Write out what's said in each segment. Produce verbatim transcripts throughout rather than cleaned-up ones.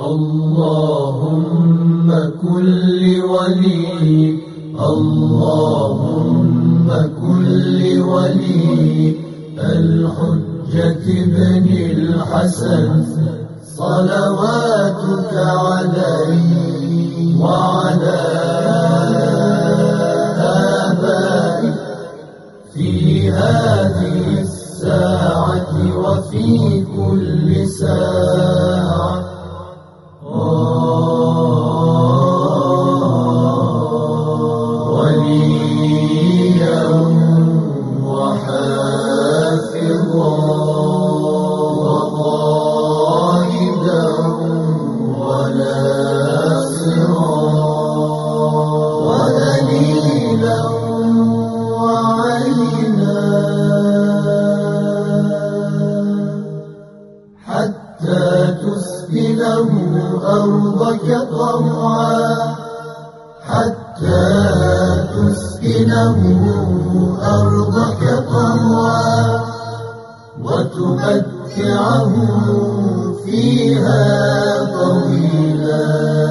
اللهم كل ولي اللهم كل ولي الحجة بن الحسن صلواتك عليه وعلى آبائه في هذه الساعة وفي كل ساعة وليا وحافظا وقائدا وناصرا ودليلا وعينا حتى تسكنه أرضك طوعا حتى تسكنه أرضك طوعا وتمتعه فيها طويلا.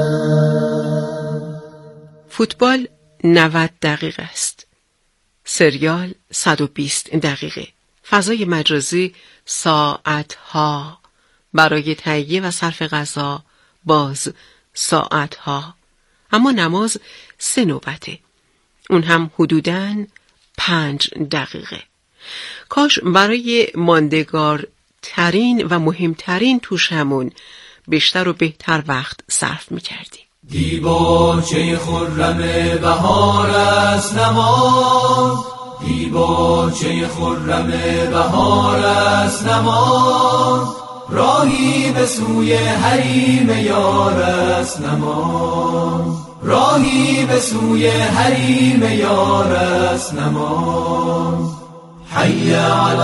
فوتبال نود دقیقه است. سریال صد و بیست دقیقه. فضای مجازی ساعتها. برای تهیه و صرف غذا باز ساعتها. اما نماز سه نوبته. اون هم حدوداً پنج دقیقه. کاش برای ماندگار ترین و مهمترین توشمون بیشتر و بهتر وقت صرف می‌کردیم. دیباچه خرم بهار است نماز دیباچه خرم بهار است نماز راهی به سوی حریم یار است نماز راهی به سوی حریم یار است نماز حی علی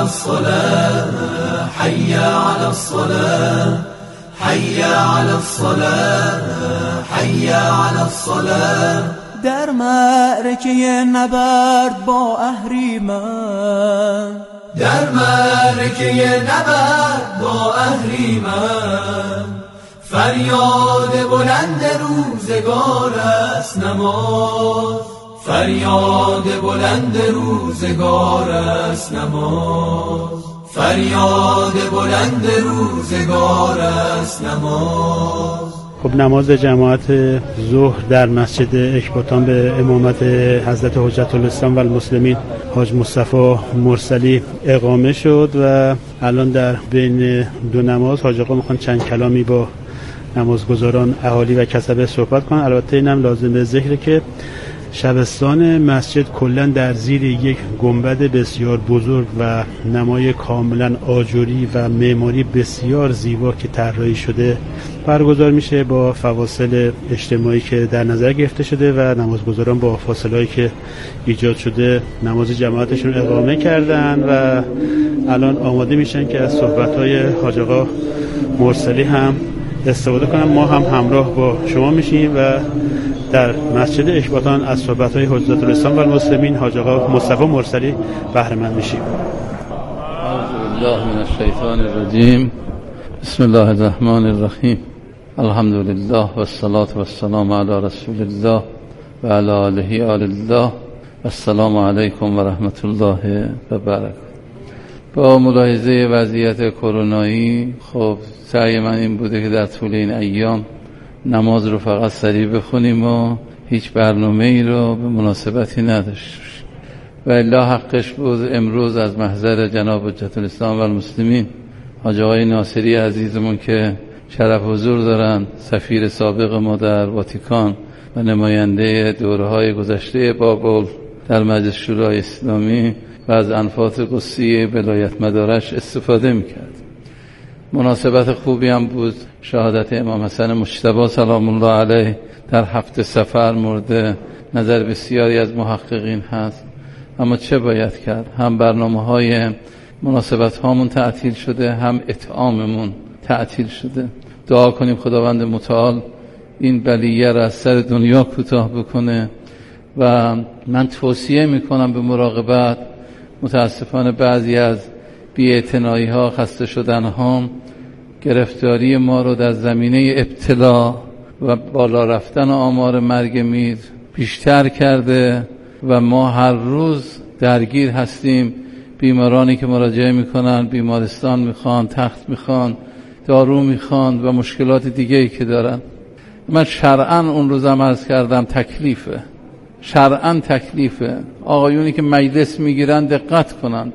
الصلاة حی علی الصلاة حی علی الصلاة حی علی الصلاة. در معرکه نبرد با اهریمن در معرکه نبرد با اهریمن فریاد بلند روزگار است نماز فریاد بلند روزگار است نماز فریاد بلند روزگار است نماز. خب نماز جماعت ظهر در مسجد اکباتان به امامت حضرت حجت الاسلام و المسلمین حاج مصطفی مرسلی اقامه شد و الان در بین دو نماز حاج آقا میخوان چند کلامی با نمازگزاران اهالی و کسبه صحبت کنن. البته اینم لازم به ذکره که شبستان مسجد کلا در زیر یک گنبد بسیار بزرگ و نمای کاملا آجوری و معماری بسیار زیبا که طراحی شده برگزار میشه با فواصل اجتماعی که در نظر گرفته شده و نمازگزاران با فاصله‌ای که ایجاد شده نماز جماعتشون اقامه کردن و الان آماده میشن که از صحبت‌های حاج آقا مرسلی هم استفاده کنم. ما هم همراه با شما میشیم و در مسجد اکباتان از صحبت‌های حجت الاسلام و المسلمین حاج آقا مصطفی مرسلی بهره مند میشیم. اعوذ بالله من الشیطان الرجیم. بسم الله الرحمن الرحیم. الحمد لله و الصلاة و السلام علی رسول الله و علی آله آل الله. السلام علیکم و رحمت الله و برکاته. با ملاحظه وضعیت کرونایی خب سعی من این بوده که در طول این ایام نماز رو فقط سریع بخونیم و هیچ برنامه ای رو به مناسبتی نداشت و الا حقش بود امروز از محضر جناب حجت الاسلام و المسلمین حاج آقای ناصری عزیزمون که شرف حضور دارن، سفیر سابق ما در واتیکان و نماینده دوره‌های گذشته بابل در مجلس شورای اسلامی و از انفاس قدسی ولایت مدارش استفاده میکرد. مناسبت خوبی هم بود شهادت امام حسن مجتبی سلام الله علیه در هفت سفر مورد نظر بسیاری از محققین هست. اما چه باید کرد؟ هم برنامه های مناسبت هامون تعطیل شده، هم اطعاممون تعطیل شده. دعا کنیم خداوند متعال این بلیه را از سر دنیا کوتاه بکنه و من توصیه میکنم به مراقبت. متاسفانه بعضی از بی‌اعتنایی ها، خسته شدن ها گرفتاری ما رو در زمینه ابتلا و بالا رفتن آمار مرگ میر بیشتر کرده و ما هر روز درگیر هستیم. بیمارانی که مراجعه میکنن بیمارستان میخوان، تخت میخوان، دارو میخوان و مشکلات دیگه‌ای که دارن. من شرعاً اون روزم عرض کردم تکلیفه، شرعاً تکلیفه. آقایونی که مجلس میگیرن دقت کنند،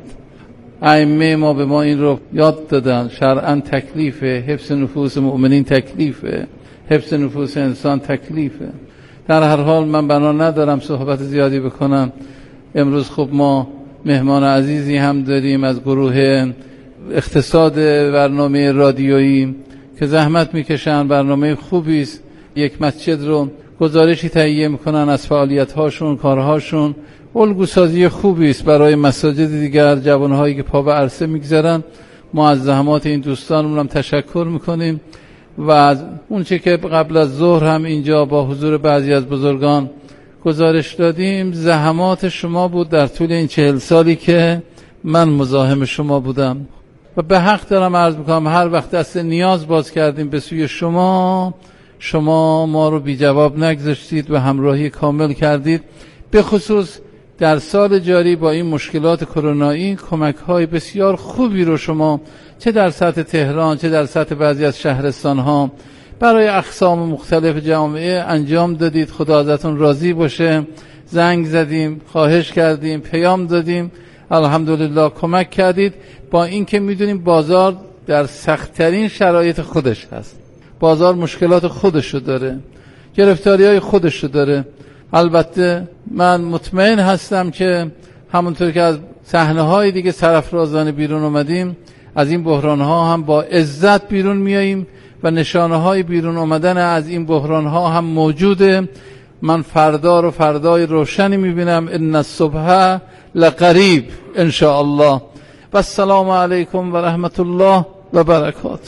ائمه ما به ما این رو یاد دادن. شرعاً تکلیفه، حفظ نفوس مؤمنین تکلیفه، حفظ نفوس انسان تکلیفه. در هر حال من بنا ندارم صحبت زیادی بکنم. امروز خب ما مهمان عزیزی هم داریم از گروه اقتصاد برنامه رادیویی که زحمت میکشن، برنامه خوبی است. یک مسجد رو گزارشی تهیه میکنن از فعالیت‌هاشون، کارهاشون. الگوسازی خوبی است برای مساجد دیگر، جوانهایی که پا به عرصه میگذارن. ما از زحمات این دوستانمون هم تشکر میکنیم و از اون چه که قبل از ظهر هم اینجا با حضور بعضی از بزرگان گزارش دادیم، زحمات شما بود در طول این چهل سالی که من مزاحم شما بودم و به حق دارم عرض میکنم هر وقت دست نیاز باز کردیم به سوی شما، شما ما رو بی جواب نگذاشتید و همراهی کامل کردید. به خصوص در سال جاری با این مشکلات کرونایی کمک‌های بسیار خوبی رو شما چه در سطح تهران چه در سطح بعضی از شهرستان‌ها برای اقسام مختلف جامعه انجام دادید. خدا ازتون راضی باشه. زنگ زدیم، خواهش کردیم، پیام دادیم، الحمدلله کمک کردید. با این که میدونیم بازار در سخت‌ترین شرایط خودش هست، بازار مشکلات خودشو داره، گرفتاری‌های خودشو داره. البته من مطمئن هستم که همونطور که از صحنه‌های دیگه سرافرازانه بیرون اومدیم، از این بحران‌ها هم با عزت بیرون میاییم و نشانه‌های بیرون اومدن از این بحران‌ها هم موجوده. من فردا رو فردای روشنی میبینم. ان الصبح لقریب ان شاء الله. و السلام علیکم و رحمت الله و برکاته.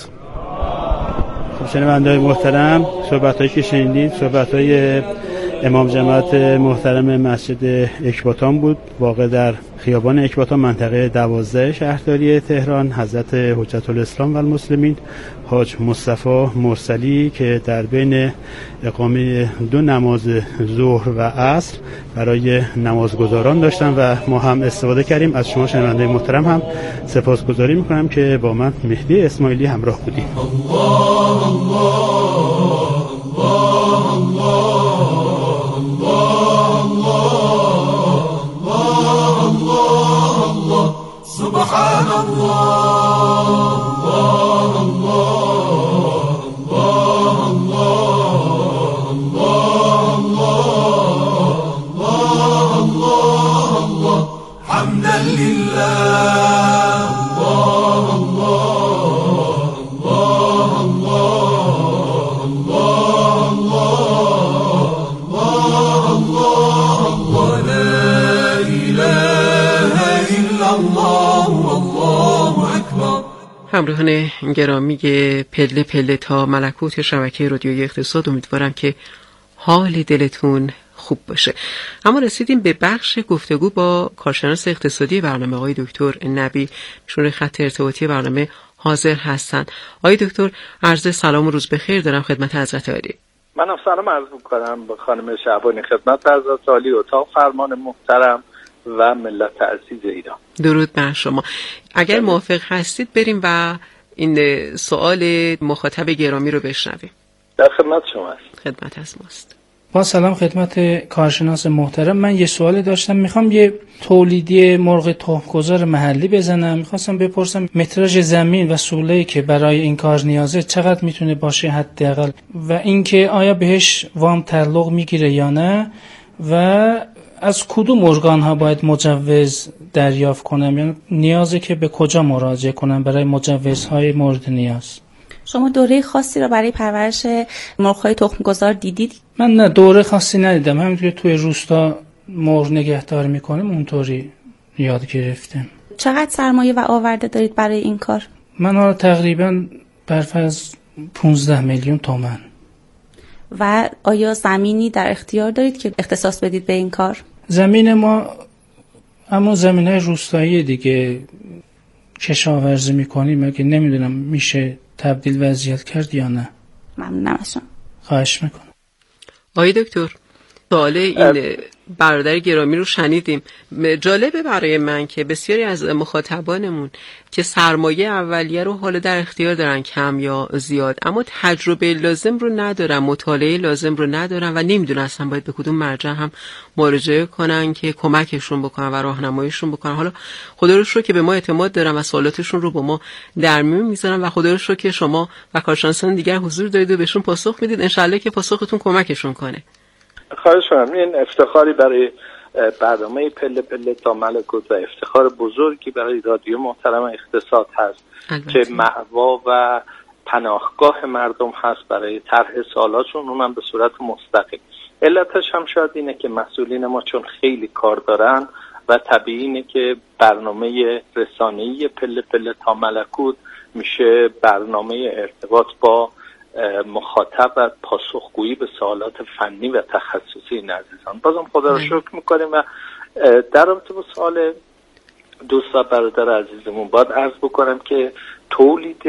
خب شنونده‌های محترم، صحبت‌هایی که شنیدید صحبت‌های امام جماعت محترم مسجد اکباتان بود، واقع در خیابان اکباتان منطقه دوازده شهرداری تهران. حضرت حجت الاسلام و المسلمین حاج مصطفی مرسلی که در بین اقامه دو نماز ظهر و عصر برای نمازگزاران داشتن و ما هم استفاده کردیم. از شما شنونده محترم هم سپاسگزاری میکنم که با من مهدی اسماعیلی همراه بودیم. الله الله الله سبحان الله الله الله الله الله الله الله حمدا لله الله الله الله الله الله الله الله لا اله الا الله والله اکبر. همراهان گرامی پله پله تا ملکوت شبکه رادیویی اقتصاد، امیدوارم که حال دلتون خوب باشه. اما رسیدیم به بخش گفتگو با کارشناس اقتصادی برنامه آقای دکتر نبی. ایشون خط ارتباطی برنامه حاضر هستند. آقای دکتر، عرض سلام و روز بخیر دارم خدمت حضرت عالی. منم سلام عرض می‌کنم به خانم شعبانی، خدمت حضرت عالی، اتاق فرمان محترم و ملت عزیز ایران. درود بر شما. اگر موافق هستید بریم و این سوال مخاطب گرامی رو بشنویم. در خدمت شما است. خدمت از ماست. با سلام خدمت کارشناس محترم. من یه سوالی داشتم، میخوام یه تولیدی مرغ تخم‌گذار محلی بزنم. میخواستم بپرسم متراژ زمین و سوله‌ای که برای این کار نیازه چقدر میتونه باشه حداقل، و اینکه آیا بهش وام تعلق میگیره یا نه، و از کدوم ارگان ها باید مجوز دریافت کنم، یعنی نیازه که به کجا مراجعه کنم برای مجوزهای مورد نیاز. شما دوره خاصی رو برای پرورش مرغ‌های تخم‌گذار دیدید؟ من نه دوره خاصی ندیدم، همینطوری توی روستا مرغ نگهداری میکنیم اونطوری یاد گرفتم. چقدر سرمایه و آورده دارید برای این کار؟ من حالا تقریبا برفرض پانزده میلیون تومان. و آیا زمینی در اختیار دارید که اختصاص بدید به این کار؟ زمین ما اما زمین‌های روستایی دیگه کشاورزی میکنیم، اگه نمیدونم میشه تبدیل وضعیت کرد یا نه؟ ممنونم از شما. خواهش میکنم. آقای دکتر، سوال این برادر گرامی رو شنیدیم. جالبه برای من که بسیاری از مخاطبانمون که سرمایه اولیه رو حالا در اختیار دارن، کم یا زیاد، اما تجربه لازم رو ندارن، مطالعه لازم رو ندارن و نمیدونستن باید به کدوم مرجع هم مراجعه کنن که کمکشون بکنن و راهنماییشون بکنن. حالا خدا رو شکر که به ما اعتماد دارن و سوالاتشون رو با ما در میون میذارن و خدا رو شکر که شما و کارشناسان دیگر حضور دارید و بهشون پاسخ میدید. انشالله که پاسختون کمکشون کنه. خواهش می‌کنم. این افتخاری برای برنامه پله پله تا ملکوت و افتخار بزرگی برای رادیو محترم اقتصاد هست البته. که مأوا و پناهگاه مردم هست برای طرح سوالاتشون، اونم به صورت مستقیم. علتش هم شاید اینه که مسئولین ما چون خیلی کار دارن و طبیعی اینه که برنامه رسانه‌ای پله پله تا ملکوت میشه برنامه ارتباط با مخاطب و پاسخگویی به سوالات فنی و تخصصی این عزیزان. بازم خدا رو شکر میکنیم و در رابطه با سوال دوست و برادر عزیزمون باید عرض بکنم که تولید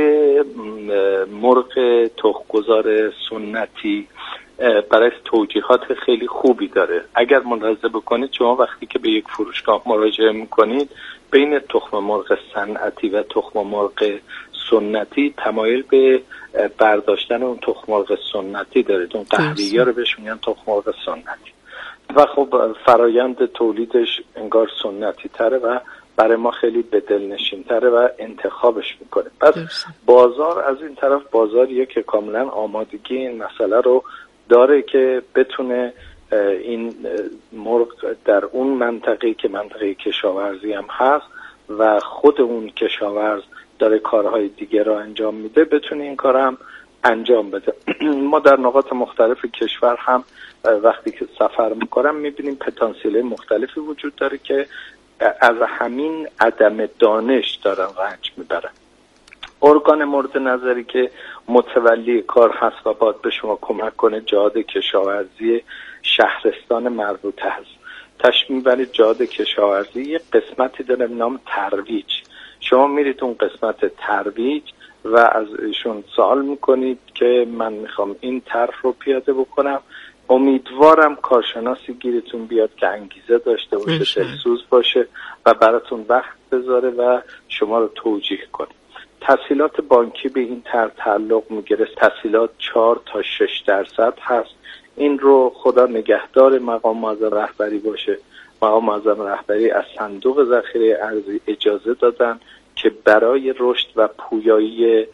مرغ تخم‌گذار سنتی برای توجیهات خیلی خوبی داره. اگر ملاحظه بکنید شما وقتی که به یک فروشگاه مراجعه میکنید بین تخم مرغ صنعتی و تخم مرغ سنتی تمایل به برداشتن اون تخم مرغ سنتی دارید. اون قهوه‌ای رو بهش میگن تخم مرغ سنتی و خب فرایند تولیدش انگار سنتی تره و برای ما خیلی به دلنشین تره و انتخابش میکنه. پس بازار از این طرف بازاریه که کاملا آمادگی این مسئله رو داره که بتونه این مرغ در اون منطقه که منطقه کشاورزی هم هست و خود اون کشاورز داره کارهای دیگه رو انجام میده بتونه این کار هم انجام بده. ما در نقاط مختلف کشور هم وقتی که سفر میکنم میبینیم پتانسیل مختلفی وجود داره که از همین عدم دانش دارن رنج میبرن. ارگان مورد نظری که متولی کار هست و باید به شما کمک کنه جهاد کشاورزی شهرستان مربوطه هست. تشمیل برای جهاد کشاورزی یه قسمتی داره به نام ترویج. شما میرید اون قسمت ترویج و از ایشون سوال میکنید که من میخوام این طرح رو پیاده بکنم، امیدوارم کارشناسی گیرتون بیاد که انگیزه داشته باشه، دلسوز باشه و براتون وقت بذاره و شما رو توجیه کنه. تسهیلات بانکی به این طرح تعلق میگیره، تسهیلات چهار تا شش درصد هست. این رو خدا نگهدار مقام معظم رهبری باشه. مقام معظم رهبری از صندوق ذخیره ارزی اجازه دادن که برای رشد و پویایی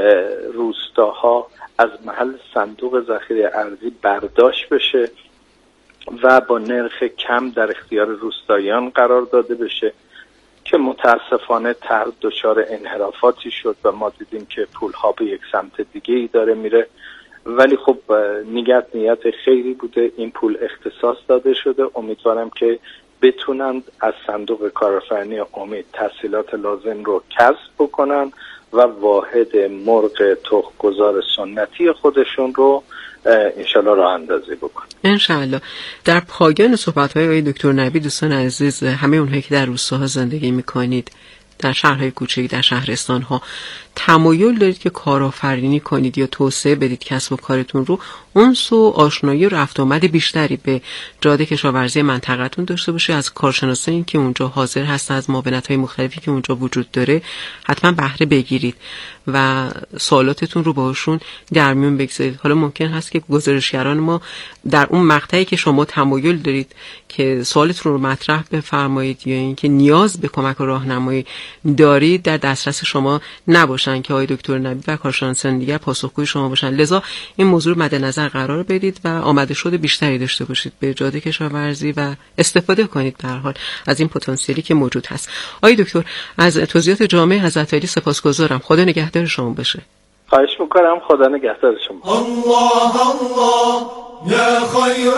روستاها از محل صندوق ذخیره ارزی برداشت بشه و با نرخ کم در اختیار روستاییان قرار داده بشه که متاسفانه طرح دچار انحرافاتی شد و ما دیدیم که پولها به یک سمت دیگه ای داره میره. ولی خب نیت نیت خیری بوده، این پول اختصاص داده شده. امیدوارم که بتونند از صندوق کارآفرینی امید تسهیلات لازم رو کسب بکنن و واحد مرغ تخم‌گذار سنتی خودشون رو انشالله راه اندازی بکنن. انشالله. در پایان صحبت‌های آقای دکتر نبی، دوستان عزیز، همه اونهایی که در روستاها زندگی می‌کنید، در شهرهای کوچکی، در شهرستان‌ها، تمایل دارید که کارآفرینی کنید یا توسعه بدید کسب و کارتون رو، اون سو آشنایی و رفت آمد بیشتری به جاده کشاورزی منطقه‌تون داشته باشه. از کارشناسانی که اونجا حاضر هستن، از معاونت‌های مختلفی که اونجا وجود داره حتما بهره بگیرید و سوالاتتون رو باهاشون در میون بگذارید. حالا ممکن هست که گزارشگران ما در اون مقطعی که شما تمایل دارید که سوالتون رو مطرح بفرمایید یا اینکه نیاز به کمک و راهنمایی دارید در دسترس شما نباشن که آقای دکتر نبی و کارشناسان دیگر پاسخگوی شما باشن. لذا این موضوع رو مد نظر قرار بدید و آماده شده بیشتری داشته باشید به جاده کشاورزی و استفاده کنید در حال از این پتانسیلی که موجود هست. آقای دکتر، از توضیحات جامع حضرت عالی سپاسگزارم. خدا نگهدار شما باشه. خواهش میکنم. خدا نگهدار شما. الله الله یا خیر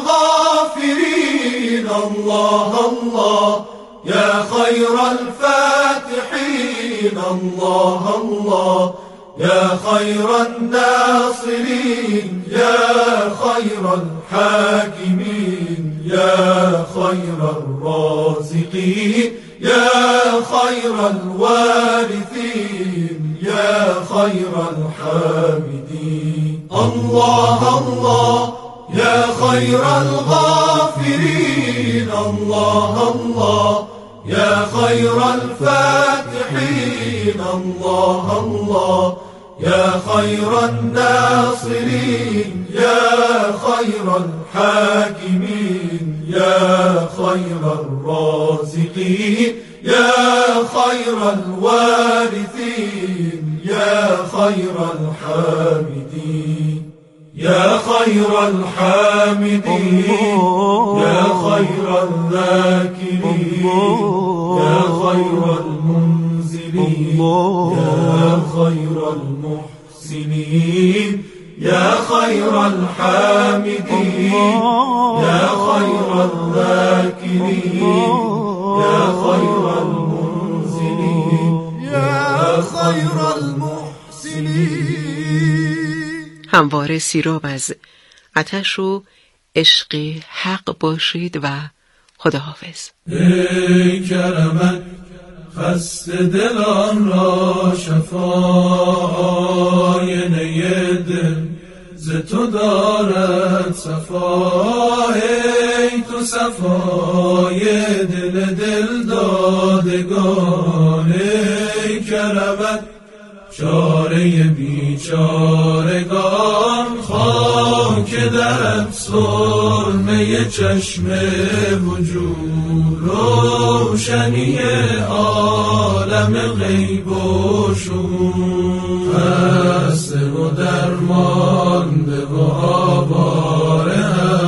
الغافرین، الله الله یا خیر الفاتحین، الله الله یا خیر الناصرین، یا خیر الحاکمین، یا خیر الرازقین، یا خیر الوارثین، يا خير الحامدين الله الله يا خير الغافرين الله الله يا خير الفاتحين الله الله يا خير الناصرين يا خير الحاكمين يا خير الرازقين يا خير الوارثين يا خير الحامدين يا خير الحامدين يا خير الذاكرين يا خير المنزلين يا خير المحسنين يا خير الحامدين يا خير الذاكرين يا خير المنزلين يا خير المحسنين. همواره سیراب از آتش و عشق حق باشید و خداحافظ. ای کرمت خسته دلان را شفای دل ز تو دارد صفا. ای تو صفای دل دل دادگان. ای کرمت چاره بیچارگان. خاک درت سرمه چشم وجود. روشنی عالم غیب و شهود. خسته و درمانده و آواره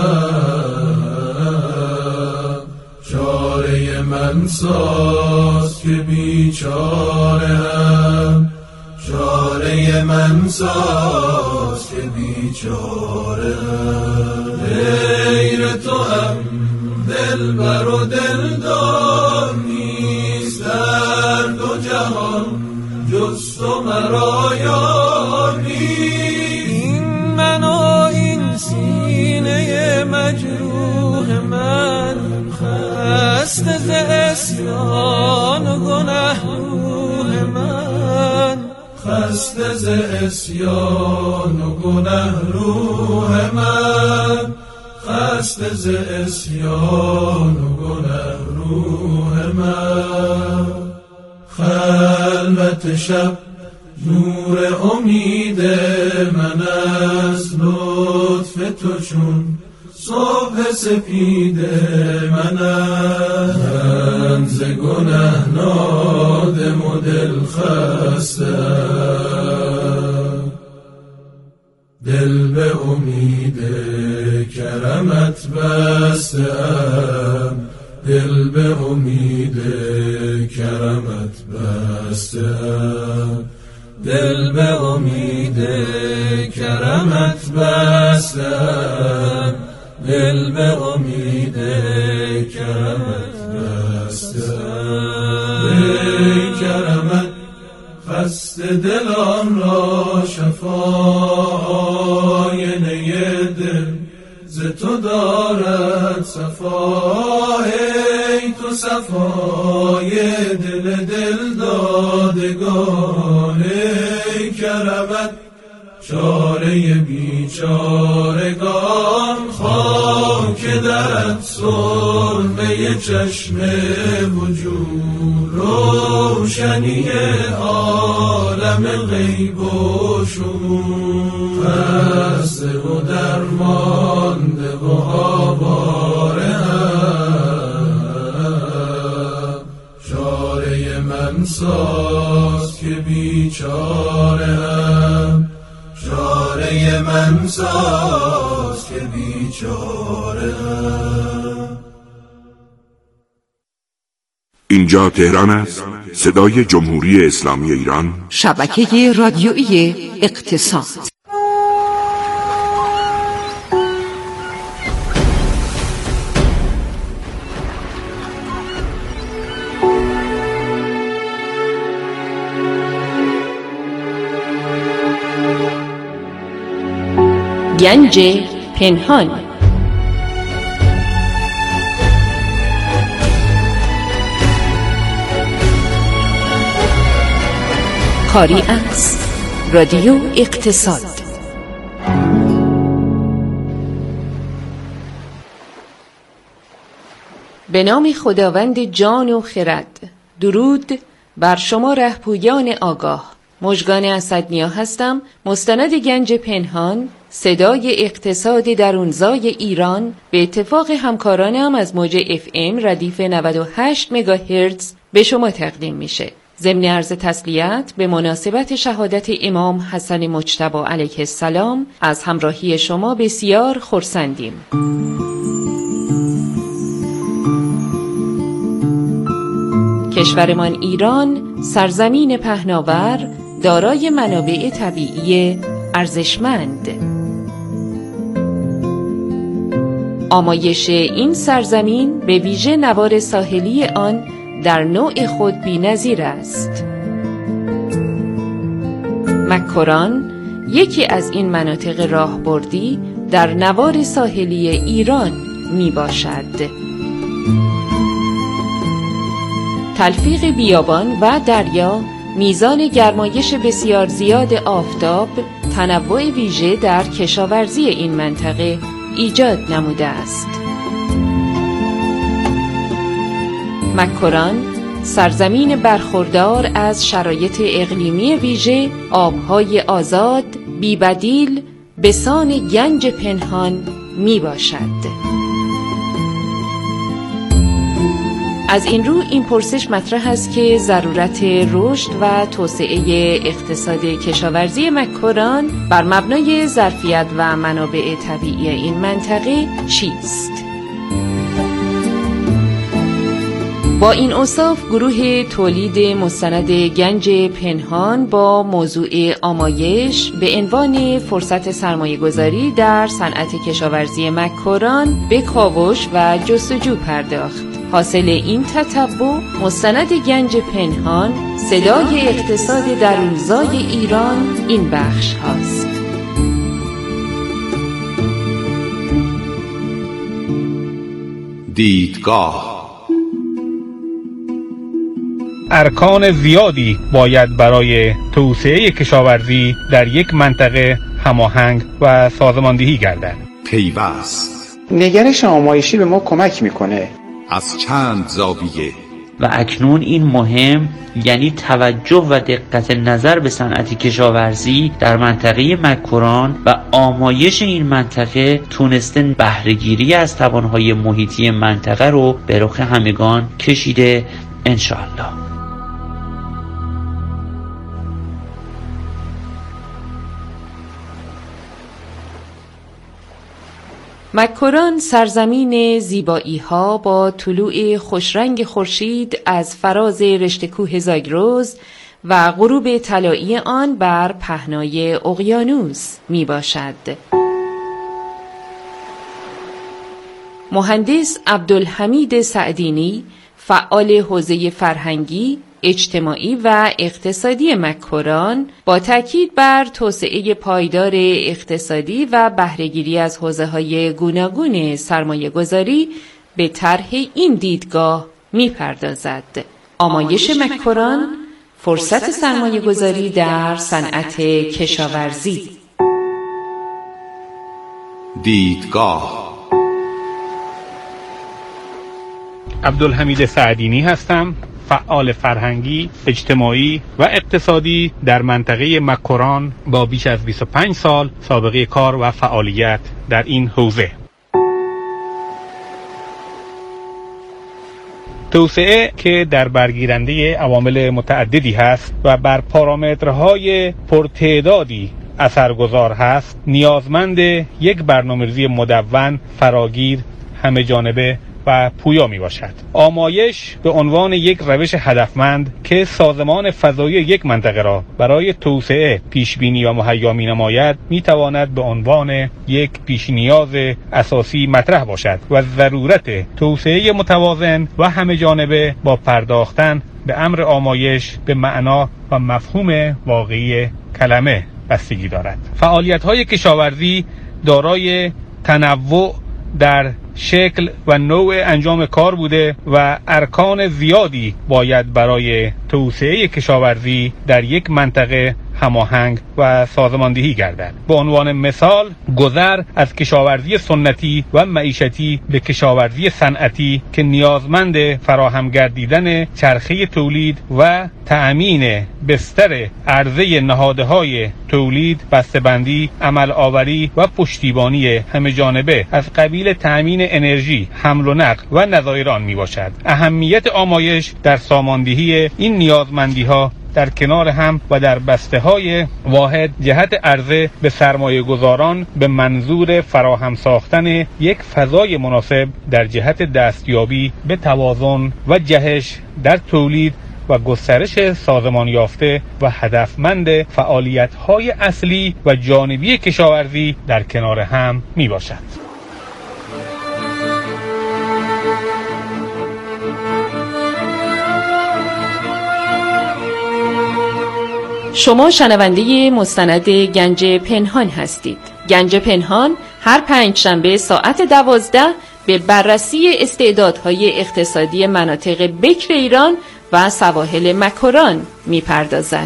چاره من ساز که بیچاره هم. چاره من ساز که بیچاره غیر تو هم دل بر و دلدار نیست در دو جهان جز تو مرا یار نیست. این من و این سینه مجروح من خسته ز عصیان و گنه روح من. خسته ز عصیان و گنه روح من. خسته ز عصیان و گنه روح من. خلوت شب نور امید من است. لطف تو چون صبح سپید من است. من ز گنه نادم و دل خسته. دل به امید کرمت بسته‌ام. دل به امید کرمت بسته‌ام. دل به امید کرمت بسته‌ام. دل به امید کرمت بسته‌ام. ای کرمت خسته دلان را شفای دل ز تو دارد صفا. ای تو صفای دل دل دادگان. ای کرمت چاره بیچارگان. خاک درت سرمه چشم وجود. روشنی عالم غیب و شهود. خسته و درمانده و آواره چاره من ساز که بیچاره هم. چاره من ساز که بیچاره هم. اینجا تهران است، صدای جمهوری اسلامی ایران، شبکه رادیویی اقتصاد. گنج پنهان. کاری است. رادیو اقتصاد. به نام خداوند جان و خرد. درود بر شما رهپویان آگاه. مژگان اسدنیا هستم، مستند گنج پنهان، صدای اقتصاد درونزای ایران. به اتفاق همکارانم از موج اف ام ردیف نود و هشت مگاهرتز به شما تقدیم میشه. ضمن عرض تسلیت به مناسبت شهادت امام حسن مجتبی علیه السلام از همراهی شما بسیار خرسندیم. کشورمان ایران سرزمین پهناور دارای منابع طبیعی ارزشمند. آمایش این سرزمین به ویژه نوار ساحلی آن در نوع خود بی‌نظیر است. مکران یکی از این مناطق راهبردی در نوار ساحلی ایران می باشد. تلفیق بیابان و دریا، میزان گرمایش بسیار زیاد آفتاب، تنوع ویژه در کشاورزی این منطقه ایجاد نموده است. مکران سرزمین برخوردار از شرایط اقلیمی ویژه، آبهای آزاد، بی‌بدیل، بسان گنج پنهان می باشد. از این رو این پرسش مطرح است که ضرورت رشد و توسعه اقتصاد کشاورزی مکران بر مبنای ظرفیت و منابع طبیعی این منطقه چیست؟ با این اوصاف گروه تولید مستند گنج پنهان با موضوع آمایش به عنوان فرصت سرمایه‌گذاری در صنعت کشاورزی مکران به کاوش و جستجو پرداخت. حاصل این تتبع مستند گنج پنهان، صدای اقتصاد درونزای ایران، این بخش هاست. دیدگاه. ارکان زیادی باید برای توسعه کشاورزی در یک منطقه هماهنگ و سازماندهی گردد. پیوست. نگرش آمایشی به ما کمک میکنه از چند زاویه و اکنون این مهم یعنی توجه و دقت نظر به صنعت کشاورزی در منطقه مکران و آمایش این منطقه تونسته بهره‌گیری از توانهای محیطی منطقه رو به رخ همگان کشیده انشاءالله. مکران سرزمین زیبایی ها با طلوع خوشرنگ خورشید از فراز رشته کوه زاگرس و غروب طلایی آن بر پهنای اقیانوس می باشد. مهندس عبدالحمید سعدینی، فعال حوزه فرهنگی، اجتماعی و اقتصادی مکران، با تاکید بر توسعه پایدار اقتصادی و بهره‌گیری از حوزه‌های گوناگون سرمایه‌گذاری به طرح این دیدگاه می‌پردازد. آمایش مکران، فرصت سرمایه‌گذاری در صنعت کشاورزی. دیدگاه. عبدالحمید سعدینی هستم، فعال فرهنگی، اجتماعی و اقتصادی در منطقه مکران با بیش از بیست و پنج سال سابقه کار و فعالیت در این حوزه. توسعه که در برگیرنده عوامل متعددی هست و بر پارامترهای پرتعدادی اثرگذار هست، نیازمند یک برنامه‌ریزی مدون، فراگیر، همه جانبه و پویا می باشد. آمایش به عنوان یک روش هدفمند که سازمان فضایی یک منطقه را برای توسعه پیش بینی و مهیا می نماید، می تواند به عنوان یک پیش نیاز اساسی مطرح باشد و ضرورت توسعه متوازن و همه جانبه با پرداختن به امر آمایش به معنا و مفهوم واقعی کلمه بستگی دارد. فعالیت‌های کشاورزی دارای تنوع در شکل و نوع انجام کار بوده و ارکان زیادی باید برای توسعه کشاورزی در یک منطقه هماهنگ و سازماندهی گردد. به عنوان مثال گذر از کشاورزی سنتی و معیشتی به کشاورزی صنعتی که نیازمند فراهم گردیدن چرخه تولید و تأمین بستر عرضه نهادهای تولید، بسته‌بندی، عمل آوری و پشتیبانی همه جانبه از قبیل تأمین انرژی، حمل و نقل و نظایر آن می باشد. اهمیت آمایش در ساماندهی این نیازمندی‌ها در کنار هم و در بسته های واحد جهت عرضه به سرمایه گذاران به منظور فراهم ساختن یک فضای مناسب در جهت دستیابی به توازن و جهش در تولید و گسترش سازمان یافته و هدفمند فعالیت‌های اصلی و جانبی کشاورزی در کنار هم می باشد. شما شنونده مستند گنج پنهان هستید. گنج پنهان هر پنج شنبه ساعت دوازده به بررسی استعدادهای اقتصادی مناطق بکر ایران و سواحل مکران می پردازد.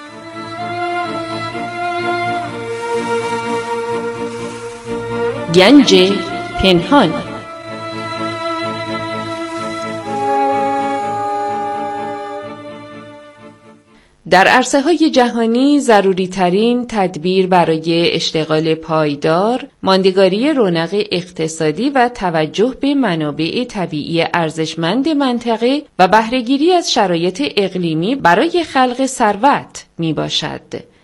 گنج پنهان. در عرصه‌های جهانی ضروری ترین تدبیر برای اشتغال پایدار، ماندگاری رونق اقتصادی و توجه به منابع طبیعی ارزشمند منطقه و بهره‌گیری از شرایط اقلیمی برای خلق ثروت می باشد.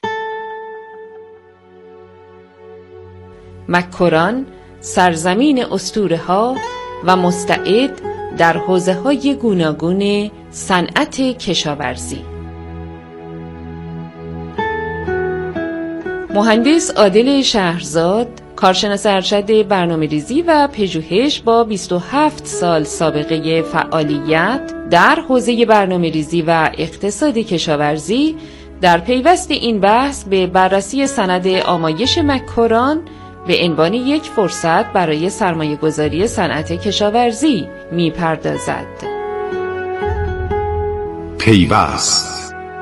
مکران سرزمین اسطوره‌ها و مستعد در حوزه‌های گوناگون صنعت کشاورزی. مهندس عادل شهرزاد، کارشناس ارشد برنامه‌ریزی و پژوهش با بیست و هفت سال سابقه فعالیت در حوزه برنامه‌ریزی و اقتصاد کشاورزی، در پیوست این بحث به بررسی سند آمایش مکران به عنوان یک فرصت برای سرمایه‌گذاری صنعت کشاورزی می‌پردازد. پیوست.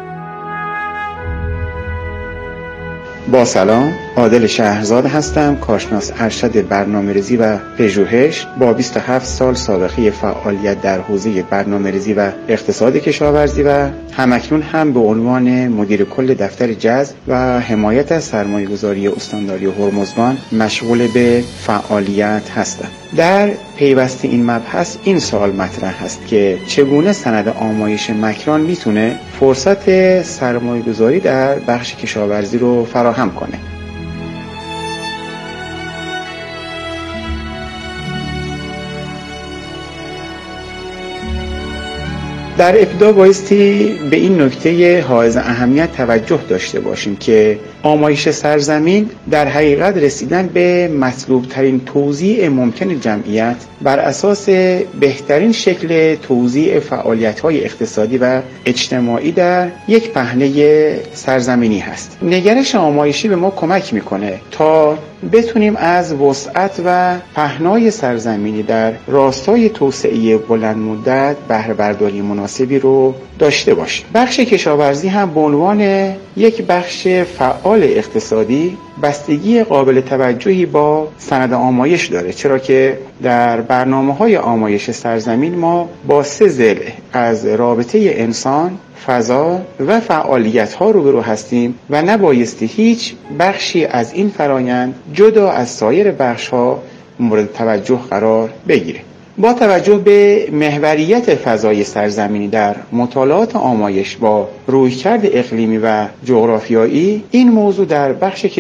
با سلام، عادل شهرزاد هستم، کارشناس ارشد برنامه‌ریزی و پژوهش با بیست و هفت سال سابقه فعالیت در حوزه برنامه‌ریزی و اقتصاد کشاورزی و همکنون هم به عنوان مدیر کل دفتر جذب و حمایت از سرمایه‌گذاری استانداری هرمزگان مشغول به فعالیت هستم. در پیوست این مبحث این سوال مطرح است که چگونه سند آمایش مکران میتونه فرصت سرمایه‌گذاری در بخش کشاورزی رو فراهم کنه. در ابتدا بایستی به این نکته حائز اهمیت توجه داشته باشیم که آمایش سرزمین در حقیقت رسیدن به مطلوب ترین توزیع ممکن جمعیت بر اساس بهترین شکل توزیع فعالیت‌های اقتصادی و اجتماعی در یک پهنه سرزمینی هست. نگرش آمایشی به ما کمک میکنه تا بتونیم از وسعت و پهنای سرزمینی در راستای توسعه بلند مدت بهره برداری مناسبی رو داشته باشیم. بخش کشاورزی هم به عنوان یک بخش فعال اقتصادی بستگی قابل توجهی با سند آمایش داره، چرا که در برنامه‌های آمایش سرزمین ما با سه ضلع از رابطه انسان، فضا و فعالیت‌ها روبرو هستیم و نبایستی هیچ بخشی از این فرایند جدا از سایر بخش‌ها مورد توجه قرار بگیره. با توجه به محوریت فضای سرزمینی در مطالعات آمایش با رویکرد اقلیمی و جغرافیایی، این موضوع در بخش